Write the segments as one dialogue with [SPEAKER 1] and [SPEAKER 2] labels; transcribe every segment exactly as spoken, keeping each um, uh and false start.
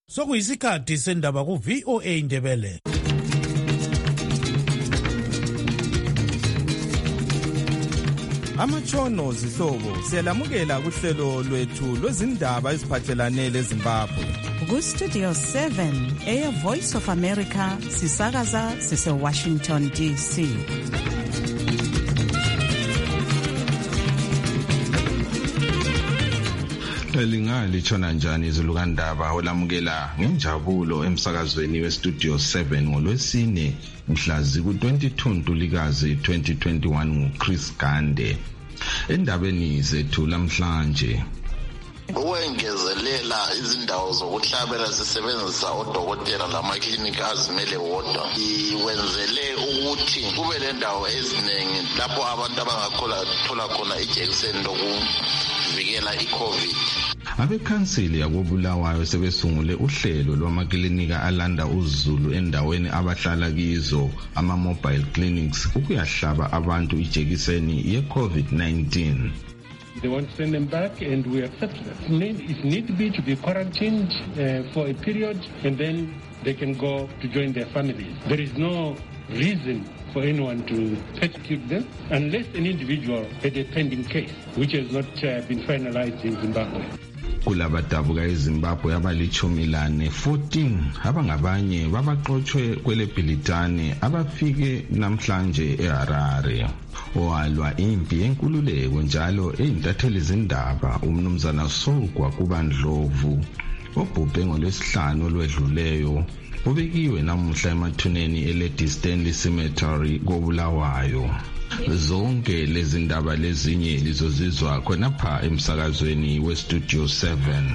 [SPEAKER 1] Sokuyisikhathi sendaba ku V O A Indebele.
[SPEAKER 2] Amatshono zihlobo siyalamukela kuhlelo lwethu lwezindaba eziphathelane leZimbabwe.
[SPEAKER 3] Ku Studio seven Air Voice of America sisakaza sise Washington D C.
[SPEAKER 4] Lingali tshona njani izulukandaba olamukela ngenjabulo emsakazweni we Studio seven ngolwesine mhla ziku twenty-two Ntulikazi twenty twenty-one nguChris Gande. Endabeni zethu lamhlanje
[SPEAKER 5] ukwengezelela izindawo zokuhlabela sisebenzisa odokotela lamaklinika azimele wodwa iwenzele ukuthi kube lendawo eziningi lapho abantu abangakhola thola khona ijekiseni lokuvikela iCovid.
[SPEAKER 4] Abekhansili yakobulawayo sebesungule uhlelo lwamaklinika alanda uzulu endaweni abahlala kizo ama mobile clinics ukuyahlaba abantu ijekiseni ye-COVID nineteen.
[SPEAKER 6] They want to send them back and we accept that. It need, it need to be to be quarantined uh, for a period and then they can go to join their families. There is no reason for anyone to persecute them unless an individual had a pending case which has not uh, been finalized in Zimbabwe.
[SPEAKER 4] Kulabadabuka eZimbabwe abalichumi lane fourteen abangabanye babaxoxwe kwele Bhilitane abafike namhlanje eHarare. Owalwa impi yenkululeko njalo eyintatheli zindaba umnumzana Sogwa kuBandlovu obhubhe ngolwesihlanu olwedluleyo ubekiwe namuhla emathuneni eLady Stanley Cemetery koBulawayo. Zonke lezi ndaba lezinye lizozizwa khonapha emsakazweni we Studio seven.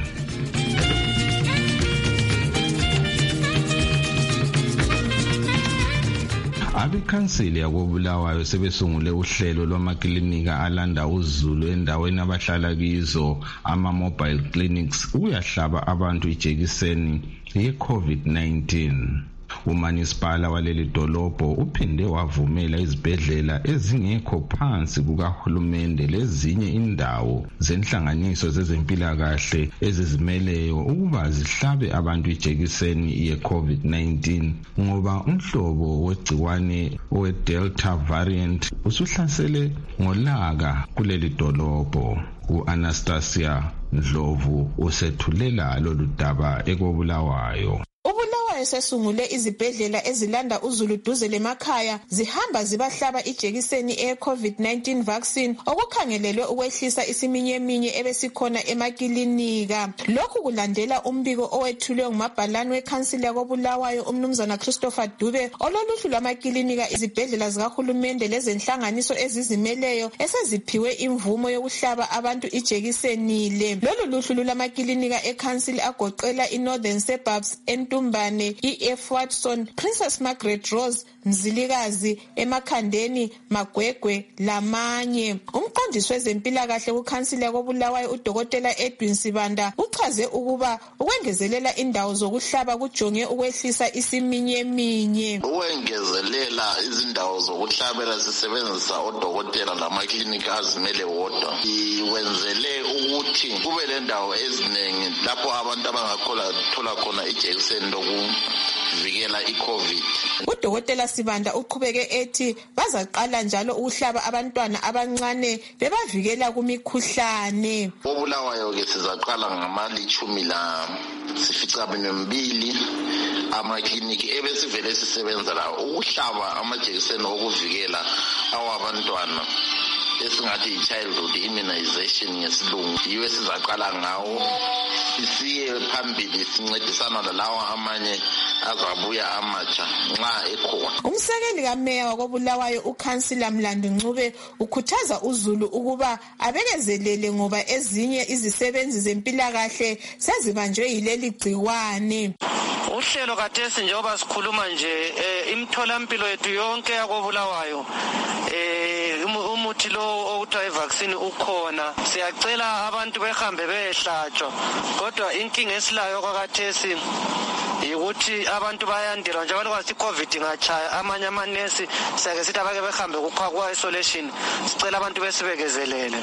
[SPEAKER 4] Abekhansili yakobulawayo sebesungule uhlelo lwamaklinika alanda uzulu endaweni abahlala kizo ama mobile clinics ukuyahlaba abantu ijekiseni ye-COVID nineteen. Umanisipala waleli dolobho uphinde wavumela izibhedlela ezingekho phansi kukahulumende lezinye indawo zenhlanganiso zezempilakahle ezizimeleyo ukuba zihlabe abantu ijekiseni ye-COVID nineteen ngoba umhlobo wegciwane we-Delta variant usuhlasele ngolaka kuleli dolobho. U-Anastasia Ndlovu usethulela lolu daba ekobulawayo.
[SPEAKER 7] Sesungule izibhedlela ezilanda uzulu duze lemakhaya zihamba zibahlaba ijekiseni e-COVID nineteen vaccine okukhangelelwe ukwehlisa isiminyeminye ebesikhona emakilinika. Lokhu kulandela umbiko owethulwe ngumabhalane wekhansili yakobulawayo umnumzana Christopher Dube ololuhlu lwamakilinika izibhedlela zikahulumende lezenhlanganiso ezizimeleyo eseziphiwe imvumo yokuhlaba abantu ijekiseni le. Lolu luhlu lwamakilinika ekhansili agoqela iNorthern Suburbs, eNtumbane, E F Watson, Princess Margaret Rose, Mzilikazi, emakhandeni, Magwegwe lamanye. Umqondisi wezempilakahle kukhansili yakobulawayo udokotela Edwin Sibanda uchaze ukuba ukwengezelela indawo zokuhlaba kujonge ukwehlisa isiminyeminye.
[SPEAKER 5] Ukwengezelela izindawo zokuhlabela sisebenzisa odokotela lamaklinika azimele wodwa iwenzele ukuthi kube lendawo eziningi lapho abantu abangakhola thola khona ijekiseni lokuvikela iCovid.
[SPEAKER 7] Udokotela Sibanda uqhubeke ethi bazaqala njalo ukuhlaba abantwana abancane bebavikela kumikhuhlane.
[SPEAKER 5] Obulawayo ke sizaqala ngamalichumi la sificaminwembili amakliniki ebesivele sisebenza la ukuhlaba amajekiseni okuvikela awabantwana esingathi i-childhood immunization ngesilungu. Yiwe sizaqala ngawo isiye phambili sincedisana lalawa amanye azabuya amatsha nxa ekhona.
[SPEAKER 7] Umsekeli kameya wakobulawayo ukhansila Mlando Ncube ukhuthaza uzulu ukuba abekezelele ngoba ezinye izisebenzi zempilakahle sezibanjwe yileli gciwane.
[SPEAKER 8] Uhlelo kathesi njengoba sikhuluma nje imitholampilo yethu yonke yakobulawayo eh umuthi lo okuthiwa ivaccine ukhona. Siyacela abantu behambe behlatshwa kodwa inkinga esilayo kwakathesi yikuthi abantu bayandira njalo kwathi iCovid ingachaya amanye amanesi siyake sithi abake behambe kwa isolation sicela abantu besibekezelele.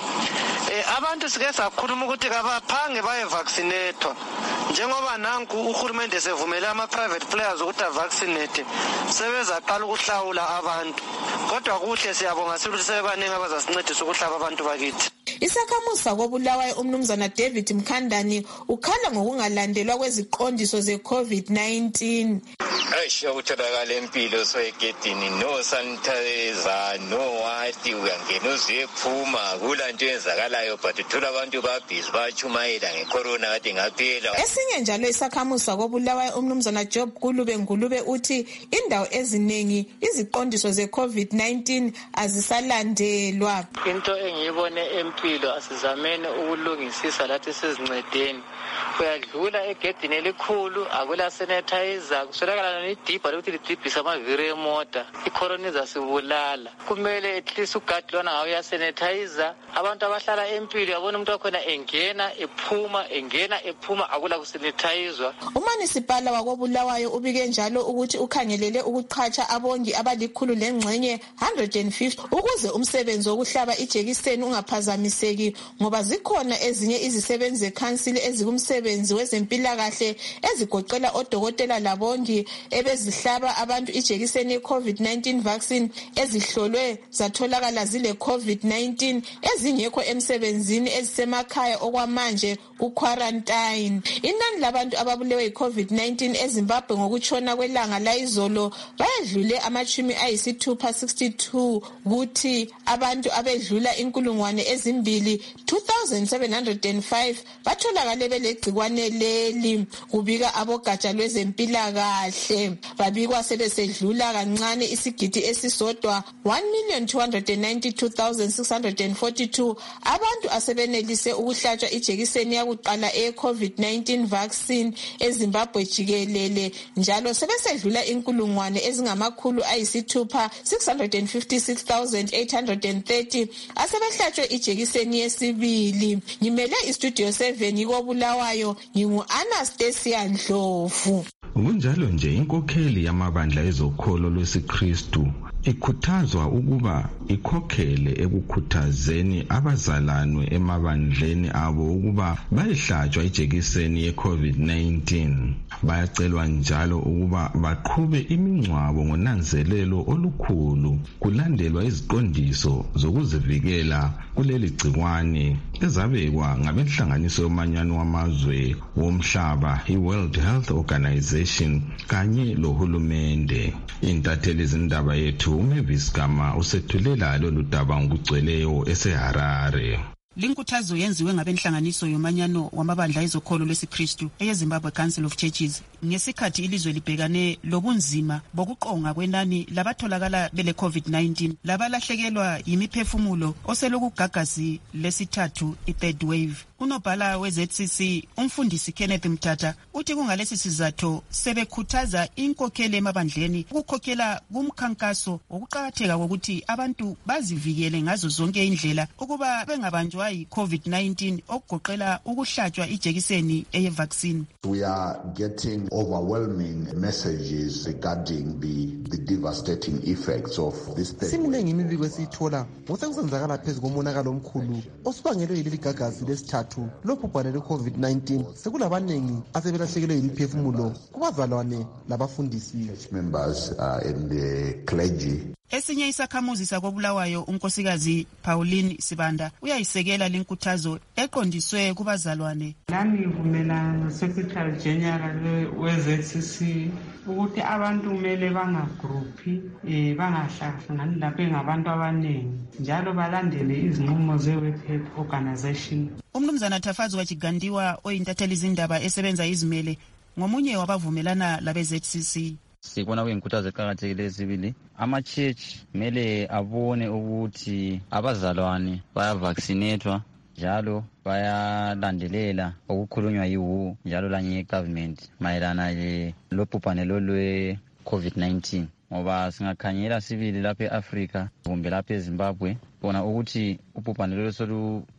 [SPEAKER 8] Eh abantu sike sakhuluma ukuthi kabaphange baye vaccinate njengoba nanku uhulumende sevumele ama private players ukuthi avaccinate sebezaqala ukuhlawula abantu. Kodwa kuhle siyabonga sithi sebaningi abazasincedisa ukuhlaba abantu bakithi.
[SPEAKER 7] Isakhamuzi kobulawayo umnumzana David Mkhandani ukhala ngokungalandelwa kweziqondiso ze-COVID nineteen.
[SPEAKER 9] Ayisho ukutholakala empilo soyegedini no sanitizer no wati uyangena uziyephuma kulanto yenzakalayo but uthola abantu babhizi bachumayela ngecorona kade ngaphela.
[SPEAKER 7] Esinye njalo isakhamuzi kobulawayo umnumzana Job Kulube Ngulube uthi indawo eziningi iziqondiso ze-COVID nineteen azisalandelwa.
[SPEAKER 10] Into engiyibone empilo asizamene ukulungisisa lathi sizincedeni. Uyadlula egedini elikhulu akula sanitizer kuswelakala nedibha lokuthi lidibhisa amaviri emota icorona izasibulala. Kumele at least ugadi lona ngawo ya sanitizer abantu abahlala empilo yabona umuntu wakhona engena ephuma engena ephuma akula kusanitizwa.
[SPEAKER 7] Umanisipala wakobulawayo ubike njalo ukuthi ukhangelele ukuqhatsha abongi abalikhulu lengxenye one hundred fifty ukuze umsebenzi wokuhlaba ijekiseni ungaphazamiseki ngoba zikhona ezinye izisebenzi zekhansili ezikumsebenzi wezempilakahle ezigoqela odokotela labongi ebezihlaba abantu ijekiseni ye-COVID nineteen vaccine ezihlolwe zatholakala zile COVID nineteen ezingekho emsebenzini ezisemakhaya okwamanje ku-quarantine. Inani labantu ababulewe yi-COVID nineteen eZimbabwe ngokutshona kwelanga layizolo bayedlule amachumi ayisithupha sixty-two kuthi abantu abedlula inkulungwane ezimbili two thousand seven hundred five batholakale belegcikwane leli kubika abogatsha lwezempilakahle babikwa sebesedlula kancane isigidi esisodwa one million two hundred ninety-two thousand six hundred forty-two abantu asebenelise ukuhlatshwa ijekiseni yakuqala eye-COVID nineteen vaccine eZimbabwe jikelele njalo sebesedlula inkulungwane ezingamakhulu ayisithupha six hundred fifty-six thousand eight hundred thirty asebehlatshwe ijekiseni yesibili. Ngimele istudio seven kobulawayo ngingu-Anastasia Ndlovu.
[SPEAKER 4] Kunjalo nje inkokheli yamabandla ezokholo lwesiKristu ikhuthazwa ukuba ikhokhele ekukhuthazeni abazalwane emabandleni abo ukuba bayihlatshwa ijekiseni ye-COVID nineteen. Bayacelwa njalo ukuba baqhube imingcwabo ngonanzelelo olukhulu kulandelwa iziqondiso zokuzivikela kuleli gcikwane ezabekwa ngabenhlanganiso yomanyano wamazwe womhlaba i-World Health Organization kanye lohulumende. Intatheli zindaba yethu uMavis Gama usethulela lolu daba ngokugcweleyo eseHarare.
[SPEAKER 3] Linkuthazo yenziwe ngabenhlanganiso yomanyano wamabandla ezokholo lwesiKristu eyeZimbabwe Council of Churches ngesikhathi ilizwe libhekane lobunzima bokuqonga kwenani labatholakala bele COVID nineteen labalahlekelwa yimiphefumulo oselokugagazi lesithathu i-third wave. Unobhala we-Z C C umfundisi Kenneth Mthatha uthi kungalesi sizathu sebekhuthaza inkokheli emabandleni ukukhokhela kumkhankaso wokuqakatheka kokuthi abantu bazivikele ngazo zonke indlela ukuba bengabanjwa yi-COVID nineteen okugoqela ukuhlatshwa ijekiseni eye-vaccine.
[SPEAKER 11] We are getting overwhelming messages regarding the, the devastating effects of this thing.
[SPEAKER 12] Siminingi imibiko esiyithola ngosekusenzakala phezu komonakalo omkhulu osubangelwe yileli gagazi lesithathu lobhubhane lwe-COVID nineteen. Sekulabaningi asebelahlekelwe yimiphefumulo kubazalwane labafundisi.
[SPEAKER 11] Members uh, in the clergy.
[SPEAKER 3] Esinye isakhamuzi sakobulawayo unkosikazi Pauline Sibanda uyayisekela linkuthazo eqondiswe kubazalwane.
[SPEAKER 13] Nami ngivumelana noSecretary General we-Z C C ukuthi abantu kumele bangagroupi eh bangahlangani lapho ngabantu abaningi njalo balandele izinqumo ze-World Health Organization.
[SPEAKER 3] Umnumzana Thafazo wachigandiwa oyintatheli izindaba esebenza izimele ngomunye wabavumelana labe-Z C C.
[SPEAKER 14] Sikubona kuyinkuthazo eqhakathekile ezibili. Ama-church mele abone ukuthi abazalwane bayavaccinatwa njalo bayalandelela okukhulunywa yi-W H O njalo lanye government mayelana lobhubhane lwe-COVID nineteen. Ngoba singakhanyela sibili lapha e-Africa kumbe lapha eZimbabwe bona ukuthi ubhubhane lolu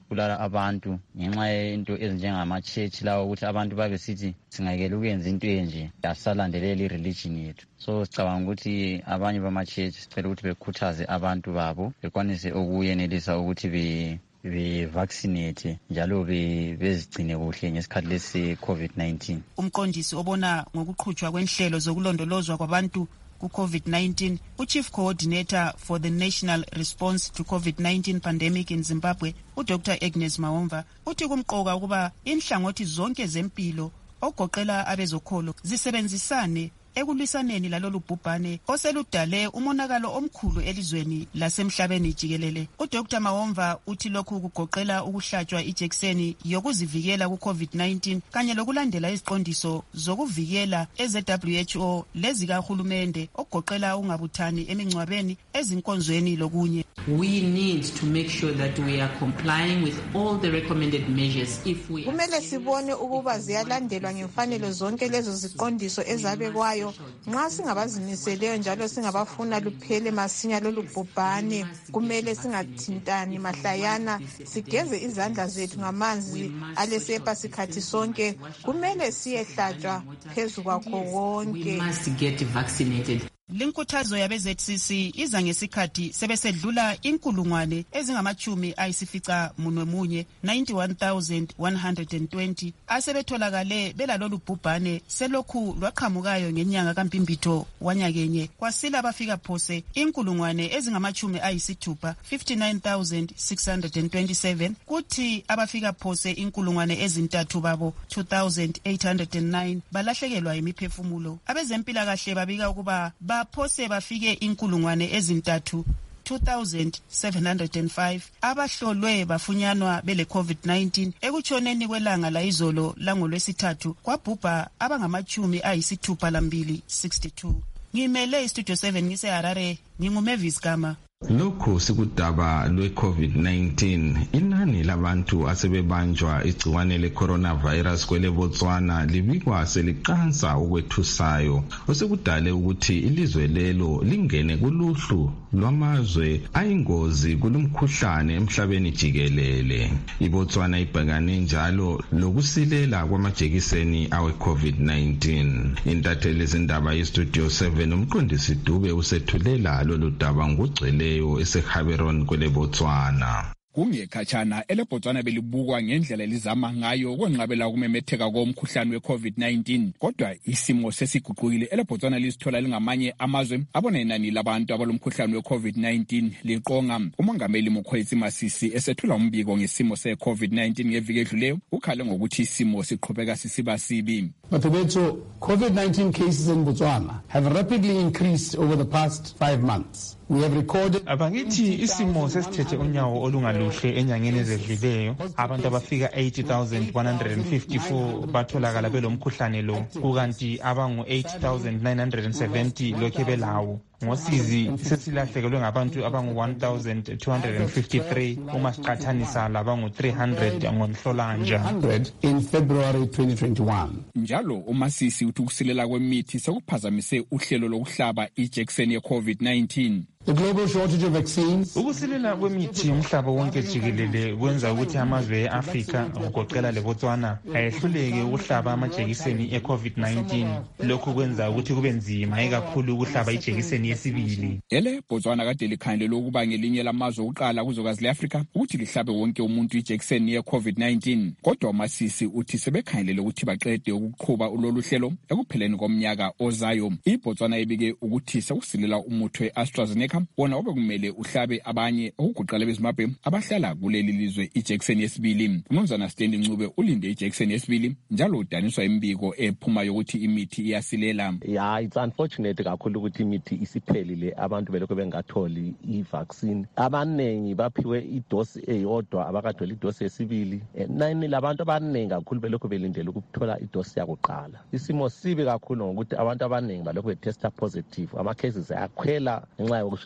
[SPEAKER 14] kubulala abantu ngenxa yento ezinjengama-church lawo ukuthi abantu babe sithi singayekela ukwenza into enje asisalandelela i-religion yethu. So sicabanga ukuthi abanye bama-church sicela ukuthi bekhuthaze abantu babo bekwanise ukuyenelisa ukuthi be be-vaccinate njalo bezigcine kuhle ngesikhathi lesi COVID nineteen.
[SPEAKER 3] Umqondisi obona ngokuqhutshwa kwenhlelo zokulondolozwa kwabantu ku-COVID nineteen, uChief Coordinator for the National Response to COVID nineteen Pandemic in Zimbabwe, uDoctor Agnes Mawomva, uthi kumqoka ukuba inhlangothi zonke zempilo ogoqela abezokholo zisebenzisane ekulwisaneni lalolu bhubhane oseludale umonakalo omkhulu elizweni lasemhlabeni jikelele. uDoctor Mawomva uthi lokhu kugoqela ukuhlatshwa ijekiseni yokuzivikela ku-COVID nineteen kanye lokulandela iziqondiso zokuvikela eze-W H O lezikahulumende okugoqela ungabuthani emingcwabeni, ezinkonzweni lokunye.
[SPEAKER 15] We need to make sure that we are complying with all the recommended measures. If we
[SPEAKER 7] kumele sibone ukuba ziyalandelwa ngemfanelo zonke lezo ziqondiso ezabekwayo. Nxa singabazimiseleyo njalo singabafuna luphele masinya lolu bhubhane, kumele singathintani mahlayana, sigeze izandla zethu ngamanzi alesepa sikhathi sonke, kumele siyehlatshwa phezu kwakho wonke.
[SPEAKER 15] We must get vaccinated.
[SPEAKER 3] Linkuthazo yabe-Z C C iza ngesikhathi sebesedlula inkulungwane ezingamachumi ayisifica munwe munye ninety-one thousand one hundred twenty asebetholakale belalolu bhubhane selokhu lwaqhamukayo ngenyanga kampimbitho wanyakenye. Kwasila bafika phose inkulungwane ezingamachumi ayisithupha fifty-nine thousand six hundred twenty-seven, kuthi abafika phose inkulungwane ezintathu babo two thousand eight hundred nine balahlekelwa imiphefumulo. Abezempilakahle babika ukuba baphose bafike inkulungwane ezintathu two thousand seven hundred five abahlolwe bafunyanwa bele COVID nineteen. Ekutshoneni kwelanga la izolo langolwesithathu kwabhubha abangamachumi ayisithupha lambili sixty-two. Ngimele istudio seven ngise-Harare, nginguMavis Gama.
[SPEAKER 4] Lokhu sikudaba lwe-COVID nineteen, inani labantu asebebanjwa igciwane le-coronavirus kwele Botswana libikwa seliqansa ukwethusayo, osekudale ukuthi ilizwe lelo lingene kuluhlu lwamazwe ayingozi kulumkhuhlane emhlabeni jikelele. iBotswana ibhekane njalo lokusilela kwamajekiseni awe-COVID nineteen. Intatheli zindaba yestudio seven umqondisi Dube usethulela lolu daba ngugcwele eseHaberon kwele Botswana.
[SPEAKER 16] Kungekhatshana eleBotswana belibukwa ngendlela elizama ngayo ukwenqabela ukumemetheka komkhuhlane we-COVID nineteen, kodwa isimo sesiguqukile. eleBotswana lisithola lingamanye amazwe abona inani labantu abalomkhuhlane we-COVID nineteen liqonga. Umongameli Mokgweetsi Masisi esethula umbiko ngesimo se-COVID nineteen ngeviki edluleyo ukhale ngokuthi isimo siqhubeka sisiba sibi.
[SPEAKER 17] Batho COVID nineteen cases in Botswana have rapidly increased over the past five months. We have recorded
[SPEAKER 18] abangithi isimo sesithethe unyawo olungaluhle enyangeni ezedluleyo. Abantu abafika eighty thousand one hundred fifty-four batholakala belomkhuhlane lo, kukanti abangu eight thousand nine hundred seventy lokhe belawo. Ngosizi sesilahlekelwe ngabantu abangu one thousand two hundred fifty-three uma siqathanisa labangu three hundred ngomhlolanja
[SPEAKER 17] in February twenty twenty-one.
[SPEAKER 16] Njalo uMasisi uthi ukusilela kwemithi sekuphazamise uhlelo lokuhlaba ijekiseni ye-COVID nineteen.
[SPEAKER 17] The global shortage of vaccines.
[SPEAKER 18] Ukusilela kwemithi umhlaba wonke jikelele kwenza ukuthi amazwe e-Afrika ngogoqela leBotswana ayehluleke ukuhlaba amajekiseni e-COVID nineteen. Lokhu kwenza ukuthi kube nzima ikakhulu ukuhlaba ijekiseni yesibili.
[SPEAKER 16] Ele Botswana kade likhangelele ukuba ngelinye lamazwe okuqala kuzwekazi le-Afrika ukuthi lihlabe wonke umuntu ijekiseni ye-COVID nineteen. Kodwa uMasisi uthi sebekhangelele ukuthi baqede ukuqhuba ulolu hlelo ekupheleni komnyaka ozayo. iBotswana ibike ukuthi sekusilela umuthi we-AstraZeneca wona obekumele uhlabe abanye okugoqela beZimbabwe abahlala kuleli lizwe ijekiseni yesibili. Umnumzana Stanley Ncube ulinde ijekiseni yesibili njalo udaniswa imbiko ephuma yokuthi imithi iyasilela.
[SPEAKER 19] Yeah, it's unfortunate kakhulu ukuthi imithi isiphelile, abantu belokho bengatholi i-vaccine. Abanengi baphiwe idosi eyodwa abakatholi idosi yesibili. Nani labantu abanengi kakhulu belokho belindele ukuthola idosi yakuqala. Isimo sibi kakhulu ngokuthi abantu abanengi balokho betesta positive. Ama cases ayakhwela ngenxa yokuswela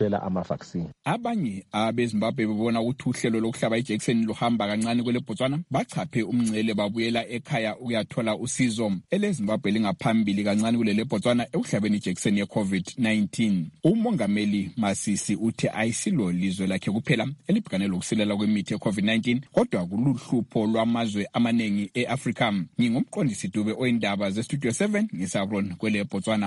[SPEAKER 19] ukuswela ama-vaccine.
[SPEAKER 16] Abanye abezimbabwe bebona ukuthi uhlelo lokuhlaba ijekiseni luhamba kancane kwele Botswana bachaphe umngcele babuyela ekhaya ukuyathola usizo. EleZimbabwe lingaphambili kancane kulele Botswana ekuhlabeni ijekiseni ye-COVID nineteen. Umongameli Masisi uthi ayisilo lizwe lakhe kuphela elibhekane lokusilela kwemithi ye-COVID nineteen kodwa kuluhlupho lwamazwe amaningi e-Afrika. Ngingumqondisi Dube oyindaba ze-Studio seven ngisabron kwele Botswana.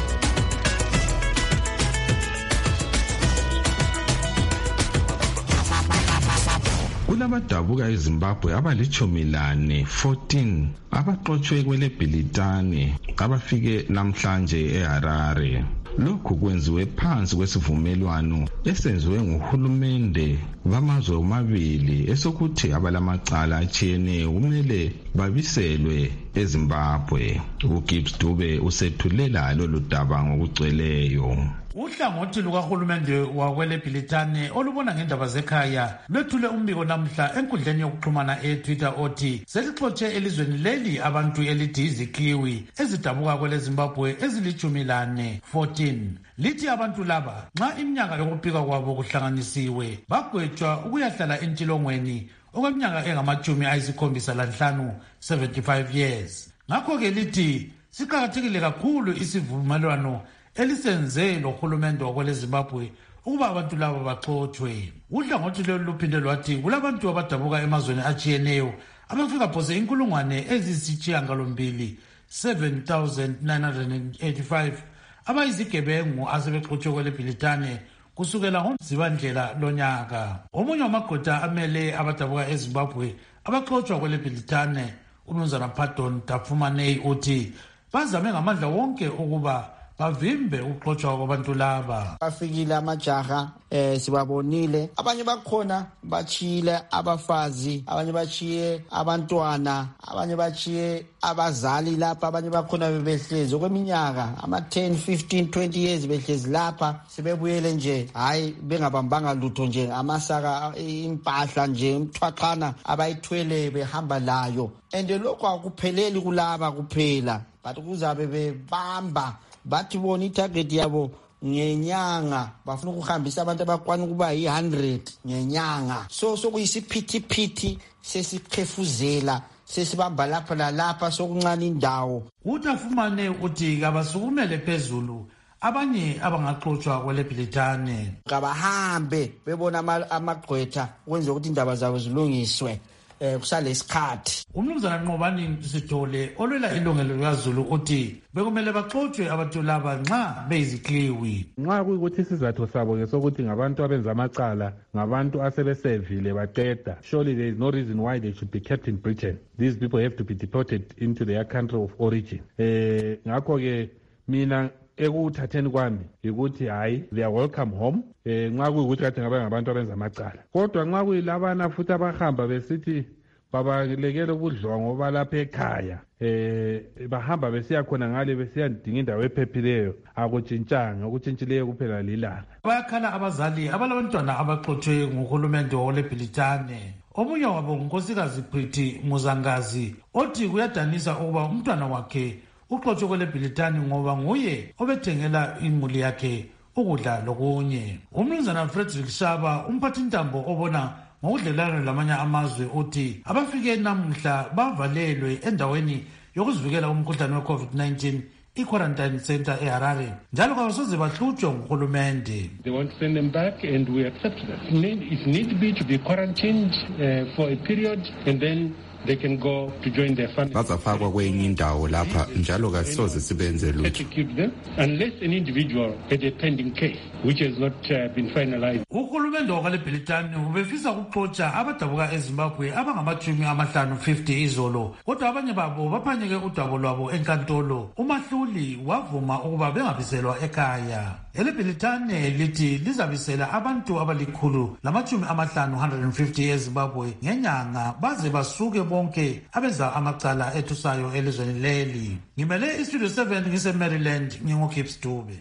[SPEAKER 4] Kulabadabuka eZimbabwe abalichumi lane fourteen abaxotshwe kwele Bhilitane abafike namhlanje eHarare. Lokhu kwenziwe phansi kwesivumelwano esenziwe nguhulumende bamazwe omabili esokuthi abalamacala atshiyeneyo kumele babiselwe eZimbabwe. uGibbs Dube usethulela lolu daba ngokugcweleyo.
[SPEAKER 1] Uhlangothi lukahulumende wakwele Bhilitane olubona ngendaba zekhaya lwethule umbiko namhla enkundleni yokuxhumana e-Twitter othi selixotshe elizweni leli abantu elithi izikliwi ezidabuka kwele Zimbabwe ezilichumi lane fourteen. Lithi abantu laba nxa iminyaka yokuphika kwabo kuhlanganisiwe bagwetshwa ukuyahlala entilongweni okweminyaka engamachumi ayisikhombisa lanhlanu seventy-five years. Ngakho-ke lithi siqakathekile kakhulu isivumelwano elisenze lohulumende wakwele Zimbabwe ukuba abantu laba baxotshwe. Uhlangothi lolu luphinde lwathi kulabantu abadabuka emazweni atshiyeneyo abafika phose inkulungwane ezisishiyagalombili seven thousand nine hundred eighty-five abayizigebengu asebexotshwe kwele Bhilitane kusukela ngoMzibandlela lonyaka. Omunye wamagqwetha amele abadabuka eZimbabwe abaxotshwa kwele Bhilitane uMnumzana Pardon Tafumanei uthi bazame ngamandla wonke ukuba bavimbe ukuxotshwa kwabantu laba.
[SPEAKER 20] Bafikile amajaha eh sibabonile, abanye bakhona bachile abafazi, abanye bachiye abantwana, abanye bachiye abazali lapha, abanye bakhona bebehlezi okweminyaka ama ten fifteen twenty years behlezi lapha sebebuyele nje hayi bengabambanga lutho nje amasaka impahla nje imthwaqana abayithwele behamba layo. And lokho akupheleli kulaba kuphela but kuzabe bebamba bathi bona itarget yabo ngenyanga bafuna ukuhambisa abantu abakwana kuba yi one hundred ngenyanga. So sokuyisiphithiphithi sesikhefuzela sesibamba lapha lalapha sokuncane indawo.
[SPEAKER 1] Utafumane uthi kabasukumele phezulu abanye abangaxotshwa kwele Bhilitane
[SPEAKER 20] kabahambe bebona amagqwetha kwenza ukuthi indaba zabo zilungiswe eh kusalesikhathi.
[SPEAKER 1] Umnumzana Nqobani Sithole olwela ilungelo likaZulu uthi bekumele baxotshwe abantu laba nxa beyizikliwi.
[SPEAKER 6] Nxa kuyikuthi isizathu sabo ngesokuthi ngabantu abenza amacala, ngabantu asebesevile baqeda, surely there is no reason why they should be kept in Britain. These people have to be deported into their country of origin. Eh ngakho ke mina ekuthatheni kwami ukuthi hayi they are welcome home. Eh nxa kuyikuthi kade ngabe ngabantu abenza amacala, kodwa nxa kuyilabana futhi abahamba besithi babalekele ukudliwa ngoba lapha ekhaya eh bahamba besiya khona ngale besiyadinga indawo ephephileyo akutshintshanga, okutshintshileyo kuphela lilanga.
[SPEAKER 1] Bayakhala abazali abalabantwana abaxotshwe nguhulumende wole Bhilitane. Omunye wabo ngunkosikazi Prithi Muzangazi othi kuyadanisa ukuba umntwana wakhe uxotshwe kwele Bhilitane ngoba nguye obethengela imuli yakhe ukudla lokunye. Umnumzana Frederick Shaba umphathintambo obona ngokudlelana lamanye amazwe uthi abafike namuhla bavalelwe endaweni yokuzivikela umkhuhlane we-COVID nineteen i-quarantine center eHarare njalo kabasoze bahlutshwe nguhulumende.
[SPEAKER 6] They want to send them back and we accept that. It need be to be quarantined uh, for a period and then they can go to join their family.
[SPEAKER 21] Bazafakwa kwenye indawo lapha njalo kasoze sibenze lutho.
[SPEAKER 6] Unless an individual had a pending case which has not uh, been finalized.
[SPEAKER 1] Uhulumende wakwele Bhilitane ubefisa ukuxotsha abadabuka eZimbabwe abangamachumi amahlanu fifty izolo, kodwa abanye babo baphanyeke udaba lwabo enkantolo. Umahluli wavuma ukuba bengabiselwa ekhaya. Ele Bhilitane lithi lizabisela abantu abalikhulu lamachumi amahlanu one hundred fifty eZimbabwe ngenyanga baze basuke bonke abenza amacala ethusayo elizweni leli. Ngimele iStudio seven ngise Maryland ngingoGibbs Dube.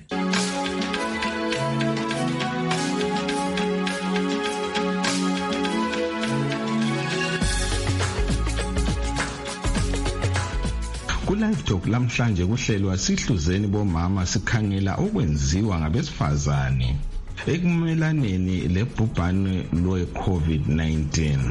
[SPEAKER 4] Ku-Live Talk lamhlanje kuhlelwa sihluzeni bomama sikhangela okwenziwa ngabesifazane ekumelaneni lebhubhane lwe-COVID nineteen.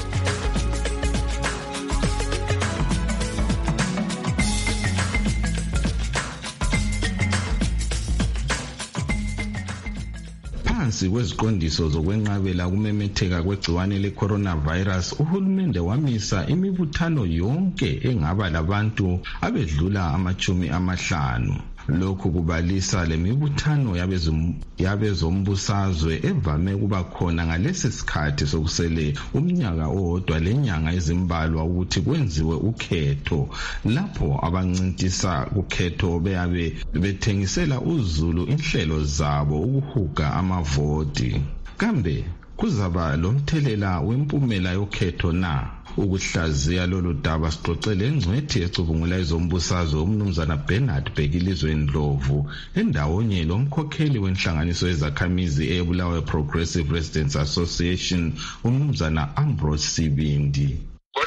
[SPEAKER 4] Phansi kweziqondiso zokwenqabela ukumemetheka kwegciwane le-coronavirus, uhulumende wamisa imibuthano yonke engaba labantu abedlula amachumi amahlanu. Lokhu kubalisa lemibuthano yabezombusazwe evame kuba khona ngalesi sikhathi sokusele umnyaka owodwa lenyanga ezimbalwa ukuthi kwenziwe ukhetho, lapho abancintisa kukhetho beyabe bethengisela uzulu inhlelo zabo ukuhuga amavoti. Kambe kuzaba lomthelela wempumela yokhetho na? Ukuhlaziya lolu daba sixoxele engcwethi ecubungula izombusazwe umnumzana Bernard Bhekilizwe Ndlovu endawonye lomkhokheli wenhlanganiso yezakhamizi eBulawayo Progressive Residents Association umnumzana Ambrose Sibindi.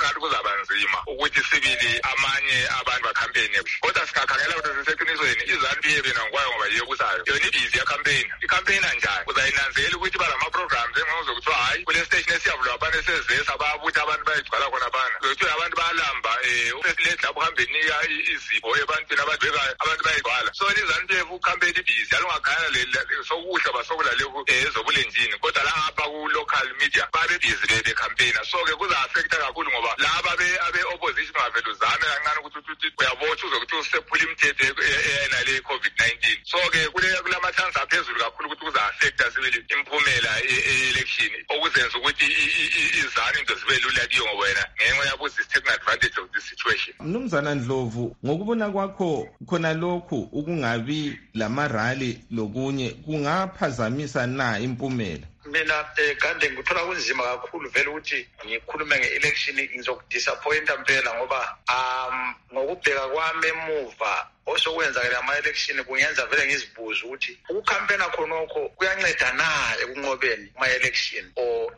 [SPEAKER 2] Ukuthi sibili amanye abantu bakhampeni kodwa sikhakhangela ukuthi siseqinisweni iZANU-P F nangwayo ngoba yebusayo yona ibhizi ya campaign i-campaign kanjani uzayinanzela ukuthi bala ma programs engazo kuthiwa hayi kule station esiyavula abantu esezesa babuthi abantu bayigcwala khona bana ukuthi abantu bayalamba eh first lady lapho hambeni izipho ebantwini abadwekayo abantu bayigcwala so iZANU-P F ucampaign ibhizi alungakhaya le sokuhla basokula leku ezobulenjini kodwa la ngapha ku local media babe busy le campaign so ke kuza affect kakhulu ngoba laba be abe opposition bavela uzame kancane ukuthi uyabotha uzokuthi usephula imithetho eyena le COVID nineteen so ke kule kulama chance aphezulu kakhulu ukuthi kuza affect sibili imphumela e-election okuzenza ukuthi iZANU into zibe lula kiyo wena ngenxa yabo taking advantage of this situation.
[SPEAKER 4] Mnumzana Ndlovu, ngokubona kwakho khona lokhu ukungabi lama rally lokunye kungaphazamisa na impumela?
[SPEAKER 22] Mina kade ngithola kunzima kakhulu vele ukuthi ngikhulume nge-election ngizokudisappointa impela ngoba um ngokubheka kwami emuva osokwenzakala ama-election kungenza vele ngizibuza ukuthi ukukhampena khonokho kuyanceda na ekunqobeni ama-election or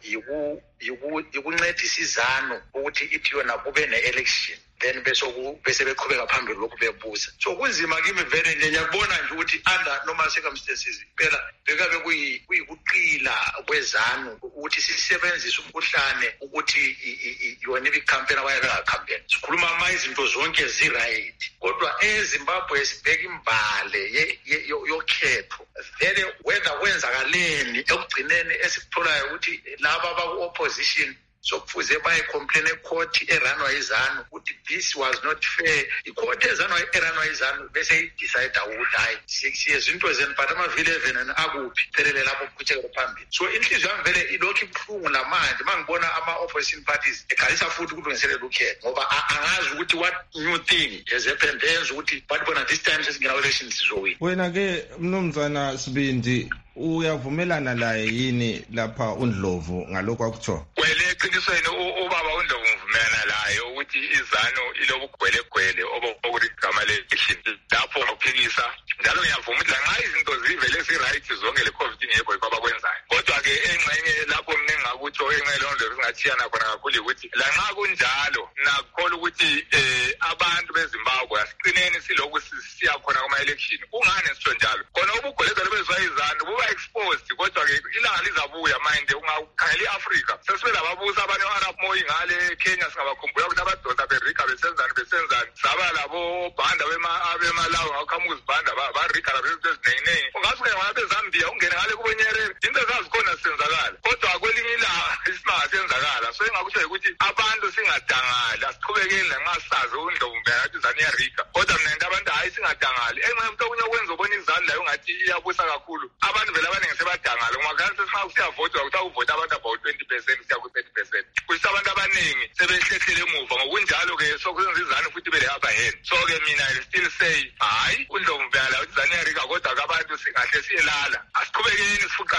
[SPEAKER 22] yikuncedisa iZANU ukuthi ithi yona kube ne-election then bese bese beqhubeka phambili lokhu bebuza so kunzima kimi vele nje ngiyakubona nje ukuthi under normal circumstances phela bekabe kuyikuqila kweZANU ukuthi sisebenzise umkhuhlane ukuthi yona icampaign abaye bengacampaign sikhuluma ama izinto zonke zi-right kodwa eZimbabwe sibheka imbale yokhetho vele whether kwenzakaleni ekugcineni esikutholayo ukuthi laba abaku-opposition so kufuze bayicomplain ecourt eranwa iZANU ukuthi this was not fair. Icourt eranwa eranwa iZANU bese idecide ukuthi hayi siyezinto zeni but amavile even akuphi phelele lapho kuchekela phambili. So inhliziyo yami vele ilokhu ibuhlungu namanje mangibona ama opposition parties eqalisa futhi ukulungiselela ukhetho ngoba angazi ukuthi what new thing has happened enza ukuthi bathi bona this time sesingena elections sizowina.
[SPEAKER 4] Wena ke mnumzana Sibindi uyavumelana laye yini lapha uNdlovu ngalokho akutho?
[SPEAKER 2] Wele eqinisweni ubaba uNdlovu uvumelana laye ukuthi iZANU ilokugwelegwele okuthi igama le-election lapho ngokuphikisa njalo ngiyavuma ukuthi lanxa izinto zivele zi-right zonke le COVID ingekho yikho abakwenzayo kodwa ke engxenye lapho mina engakutsho engxenye lonke singathiyana khona kakhulu ukuthi lanxa kunjalo nakukholwa ukuthi abantu beZimbabwe asiqineni silokhu siyakhona kuma-election kungani sitsho njalo khona ubugwelegwele bezwa iZANU buba exposed kodwa ke ilanga lizabuya manje ungakhangela i-Africa sesibe lababusa abanye Arab moyi ngale Kenya singabakhumbula ukuthi abadoda berika besenzani besenzani saba labo banda abemalawi ngakhamuka uzibhanda barika labezinto ezinenginengi ungasuke ngapha eZambia ungene ngale kubonyerere into ezazikhona zisenzakala kodwa kwelinye ilanga isimanga senzakala so engakusho ukuthi abantu singadangali asiqhubekeni lanxa sazi uNdlovu mbela athi iZANU iyarika kodwa mina nto abantu hayi singadangali enxa umuntu okunye okwenza ubona iZANU layo ngathi iyabusa kakhulu abantu vele abaningi sebadangala ngoba sesifa siyavota ukuthi akuvota abantu about twenty percent siya ku thirty percent kuthi abantu abaningi sebehlehlele emuva ngokunjalo ke sokwenza iZANU futhi bele hamba hand so ke mina I still say hayi uNdlovu mbela uthi iZANU iyarika kodwa abantu singahle siyelala asiqhubekeni sifuqana la.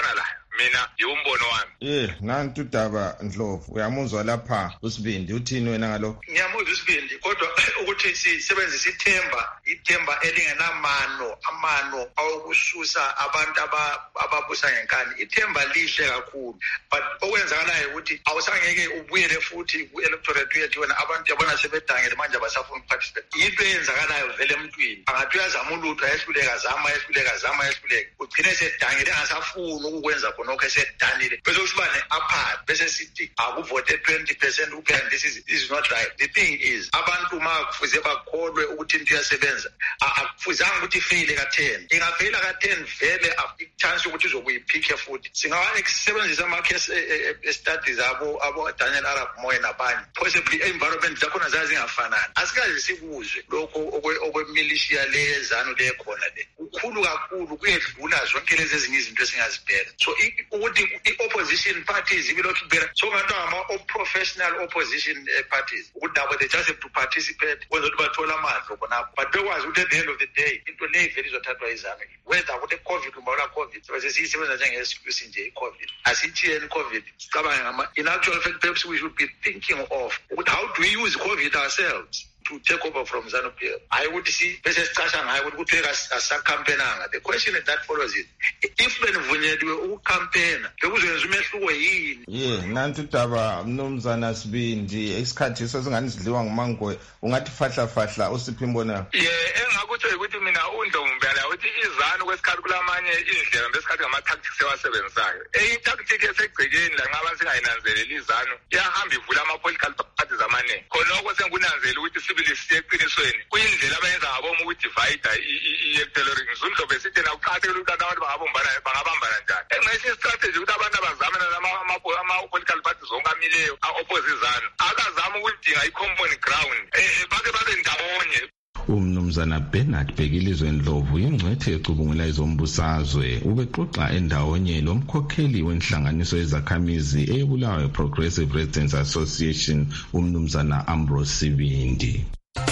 [SPEAKER 2] mina yiwumbono wami.
[SPEAKER 4] Eh, nantu daba Ndlovu, uyamuzwa lapha uSibindi uthini wena ngalokho?
[SPEAKER 22] Ngiyamuzwa uSibindi, kodwa ukuthi sisebenzise ithemba, ithemba elingenamano, amano awukususa abantu ababusa ngenkani. Ithemba lihle kakhulu, but okwenzakalayo ukuthi awusangeke ubuyele futhi ku-electorate uyethu wena abantu yabona sebedangele manje abasafuna ukuparticipate. Into eyenzakalayo vele emntwini angathi uyazama ulutho ayehluleka zama yehluleka zama yehluleka ugcine sedangele engasafuni ukukwenza khonokho esedanile bese kusiba ne-apart bese sithi akuvote twenty percent kuphela. This is, this is not right. The thing is abantu ma kufuze bakholwe ukuthi into iyasebenza, akufuzanga ukuthi ifeyile ka-ten. Ingafeyila ka-ten vele i-chance ukuthi uzokuyiphikhe futhi. Singakusebenzisa ama-case studies abo abo Daniel Arap Moyo nabanye, possibly environment zakhona zazingafanani. Asikaze sikuzwe lokho okwemilishiya le zanu le khona le ukhulu kakhulu kuyedlula zonke lezi ezinye izinto esingazibheka. So ukuthi i-opposition parties ibilokhu ibheka so ngathi ama-professional opposition parties ukuthi nabo they just have to participate kwenza ukuthi bathole amandla khonapho, but bekwazi ukuthi at the end of the day into le vele izothathwa izami whether ukuthi i-covid umbawula covid bese siyisebenza njenge-excuse nje i-covid asithiyeni i-covid sicabange ngama in actual fact perhaps we should be thinking of ukuthi how do we use COVID ourselves to take over from ZANU-P F. I would see bese sicasha ngayo ukuthi kuthiwe asakhampenanga. The question that follows is if benivunyelwe ukukampena bekuzoyenza umehluko yini?
[SPEAKER 4] Yeah, nantu daba mnumzana Sibindi isikhathi sesingani sidliwa ngumangoye ungathi fahla fahla usiphi imbona?
[SPEAKER 2] Yeah, engakuthi ukuthi mina uNdlovumbela uthi izanu kwesikhathi kulamanye indlela besikhathi ngama tactics ewasebenzayo. Eyi tactic esegcekeni la ngaba singayinanzeleli izanu iyahamba ivula ama political parties amaningi. Khonoko sengunanzela ukuthi sibili siyeqinisweni kuyindlela abayenza ngaboma ukudivide i-electoral ngizundlo besithi na uqhathekile ukuthi abantu bangabombana bangabambana njani. Engayisho strategy ukuthi abantu abazamana ama-political parties onke amileyo a-opposizana akazama ukudinga i-common ground bake babe ndawonye.
[SPEAKER 21] Umnumzana Bernard Bhekilizwe Ndlovu ingcwethe ecubungula izombusazwe ubexoxa endawonye lomkhokheli wenhlanganiso yezakhamizi eyebulawayo Progressive Residents Association umnumzana Ambrose Sibindi.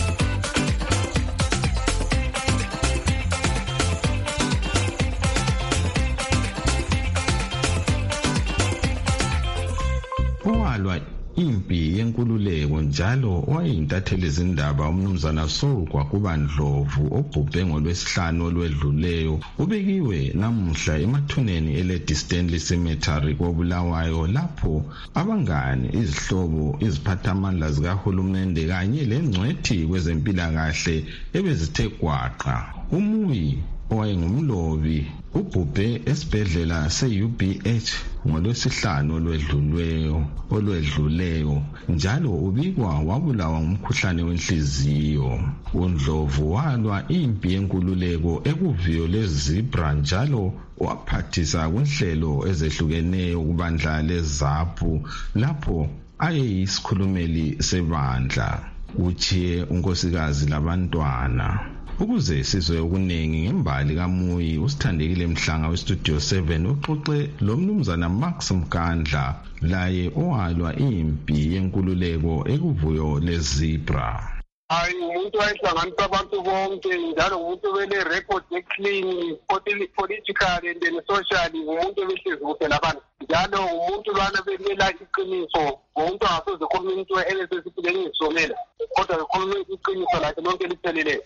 [SPEAKER 21] Owalwa impi yenkululeko njalo owayintatheli izindaba umnumzana Saul Kwakuba Ndlovu obhubhe ngolwesihlanu olwedluleyo ubekiwe namuhla emathuneni eLady Stanley Cemetery koBulawayo lapho abangani izihlobo iziphathamandla zikahulumende kanye lengcwethi kwezempilakahle ebezithe gwaqa. Umuyi owayengumlobi ubhubhe esibhedlela se-U B H ngolwesihlanu olwedluleyo olwedluleyo njalo ubikwa wabulawa ngumkhuhlane wenhliziyo. uNdlovu walwa impi yenkululeko ekuviyo lezibra njalo waphathisa kunhlelo ezehlukeneyo kubandla leZAPU lapho ayeyisikhulumeli sebandla. Uchiye unkosikazi labantwana. Ukuze sizwe okuningi ngembali kaMuyi usithandekile Mhlanga weStudio seven uxoxe lo mnumzana Max Mkandla laye owalwa impi yenkululeko ekuvuyo lezibra.
[SPEAKER 5] Hayi umuntu wayehlanganisa abantu bonke njalo umuntu wele record clean politically and then socially umuntu behlezi kuhle labantu njalo umuntu lwana bemela iqiniso umuntu asoze khuluma into elesesiphileni ngisomela kodwa ukhuluma iqiniso lakhe lonke liphelele.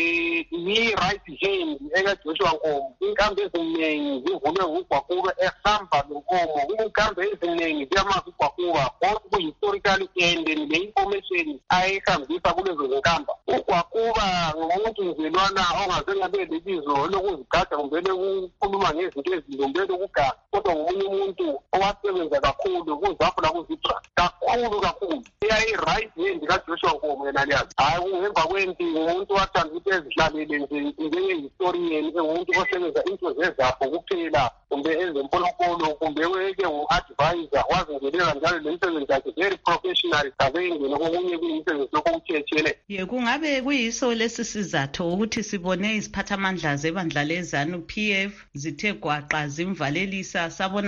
[SPEAKER 5] Yi right hand ekaJoshua Nkomo inkambi eziningi zivulwe uGwakuba ehamba noNkomo inkambi eziningi ziyamazi uGwakuba kodwa ku-historical end le information ayihambisa kulezo zinkamba. uGwakuba ngumuntu njelwana ongazengabe lebizo lokuzigada kumbele ukukhuluma ngezinto ezilombele ukugada kodwa ngomunye umuntu owasebenza kakhulu kuZAPU lakuzibra kakhulu kakhulu iyayi-right hand kaJoshua Nkomo yena liyazi. Hayi ngemva kwempi ngumuntu wathanda ukuthi ezihlalele nje njenge-historian engumuntu osebenza into zeZAPU kuphela kumbe ezempolopolo kumbe weke ngu-advisor wazingelela njalo lemisebenzi yakhe very professional kabengene kokunye kuyimisebenzi lokho kuthetshele.
[SPEAKER 8] Ye kungabe kuyiso lesi sizathu ukuthi sibone iziphathamandla zebandla leZANU-P F zithe gwaqa zimvalelisa sabona labanye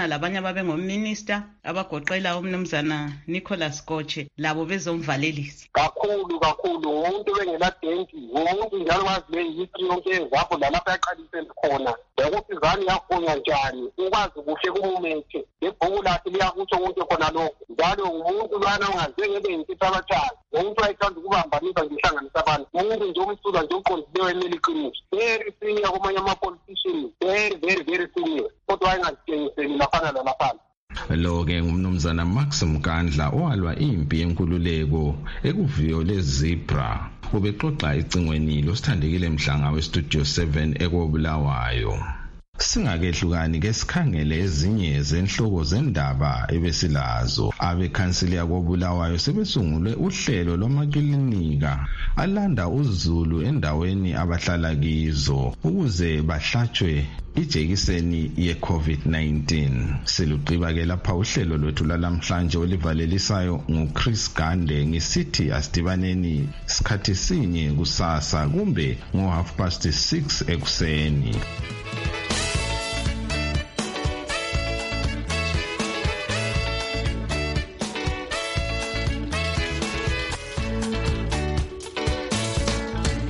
[SPEAKER 8] ababe ngominister abagoqela umnumzana Nicholas Goche labo bezomvalelisa.
[SPEAKER 5] Kakhulu kakhulu umuntu bengela denti, umuntu njalo wazi history yonke ezapho lalapha yaqalisela khona. Ukuthi izani yakhona njani, ukwazi kuhle kumumethe. Lebhuku lakhe liyakutsho konke khona lokho. Njalo umuntu lwana ungazengele intsithabathana. Umuntu ayithanda ukubambanisa ngihlanganisa abantu. Umuntu nje umsula nje uqondileyo emeli qiniso. Very senior kumanye ama-politicians. Very very very senior. Kodwa ayengazitshengiseli lafana lalafana.
[SPEAKER 4] Lo-ke ngumnumzana Max Mkandla owalwa impi yenkululeko ekuviyo leZebra. Ubexoxa ecingweni losithandekile Mhlanga weStudio seven ekobulawayo. Singakehlukani ke sikhangele ezinye zenhloko zendaba ebesilazo. Abekhansili yakobulawayo sebesungule uhlelo lwamakilinika alanda uZulu endaweni abahlala kizo ukuze bahlatshwe ijekiseni ye-COVID nineteen. Siluqiba ke lapha uhlelo lwethu lalamhlanje olivalelisayo nguChris Gande ngisithi asidibaneni sikhathi sinye kusasa kumbe ngo half past six ekuseni.